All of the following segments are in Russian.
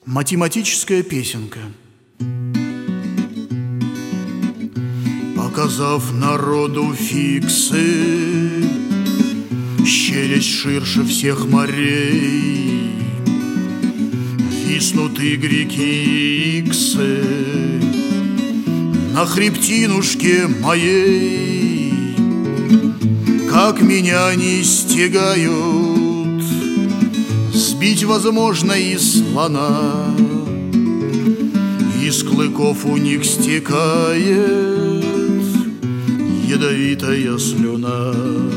Математическая песенка. Показав народу фиксы, щерясь ширше всех морей, виснут игреки иксы на хребтинушке моей. Как меня они стягают, сбить возможно и слона. Из клыков у них стекает ядовитая слюна.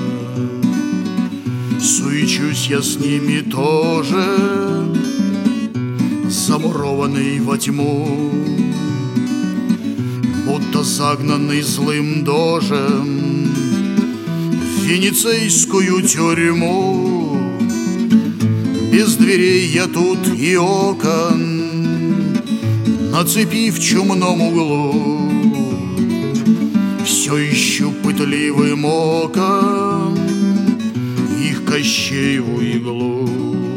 Суечусь я с ними тоже, замурованный во тьму, будто загнанный злым дожем в венецейскую тюрьму. Без дверей я тут и окон, на цепи в чумном углу, все ищу пытливым оком их Кощееву иглу.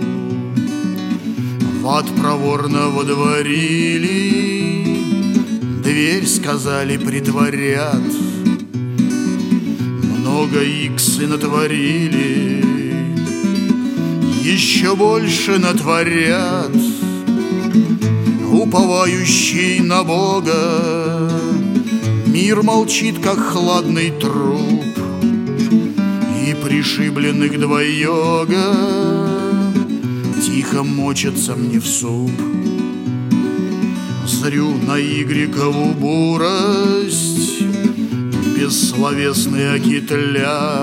В ад проворно водворили, дверь, сказали, притворят. Много иксы натворили, еще больше натворят. Уповающий на Бога, мир молчит, как хладный труп, и пришибленных два йога тихо мочатся мне в суп. Зрю на Игрекову бурость, бессловесный окитля,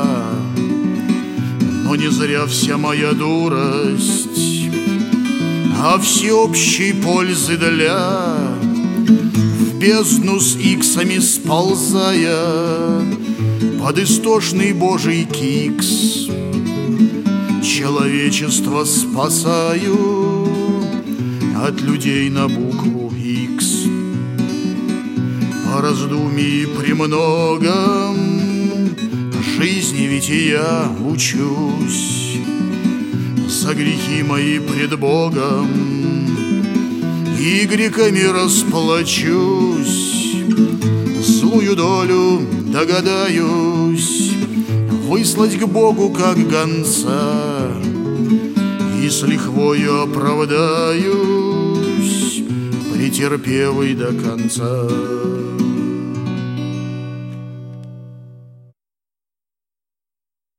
но не зря вся моя дурость, а всеобщей пользы для. В бездну с иксами сползая, под истошный божий кикс, человечество спасаю от людей на букву Икс. По раздумьи премногом жизни ведь и я учусь, за грехи мои пред Богом игреками расплачусь. Злую долю догадаюсь выслать к Богу как гонца, и с лихвою оправдаюсь, претерпевый до конца.